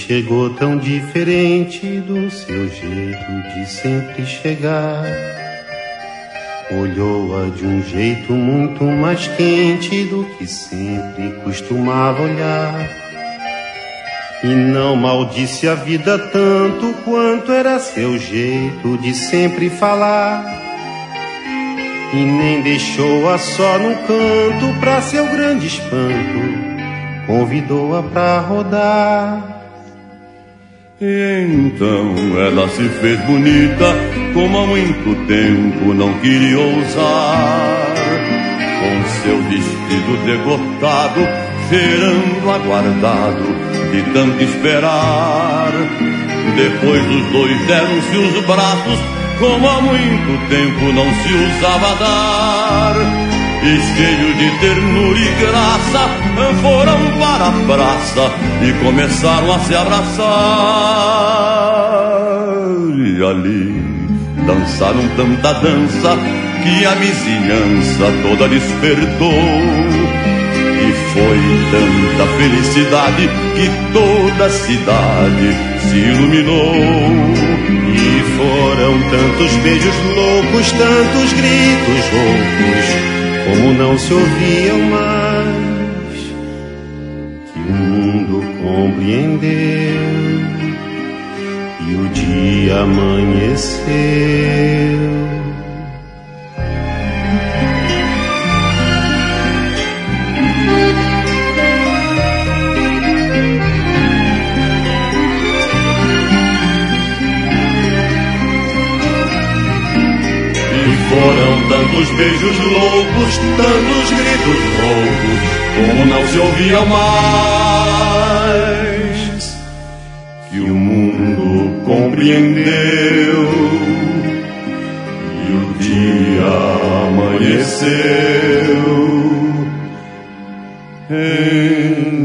chegou tão diferente do seu jeito de sempre chegar. Olhou-a de um jeito muito mais quente do que sempre costumava olhar. E não maldisse a vida tanto quanto era seu jeito de sempre falar. E nem deixou-a só num canto, pra seu grande espanto convidou-a pra rodar. E então ela se fez bonita, como há muito tempo não queria ousar. Com seu vestido degotado, cheirando aguardado de tanto esperar. Depois os dois deram-se os braços, como há muito tempo não se usava dar. E cheios de ternura e graça, foram para a praça e começaram a se abraçar. E ali dançaram tanta dança que a vizinhança toda despertou. E foi tanta felicidade que toda a cidade se iluminou. E foram tantos beijos loucos, tantos gritos roucos, como não se ouviam mais, que o mundo compreendeu e o dia amanheceu. Foram tantos beijos loucos, tantos gritos roucos, como não se ouviam mais, que o mundo compreendeu e o dia amanheceu.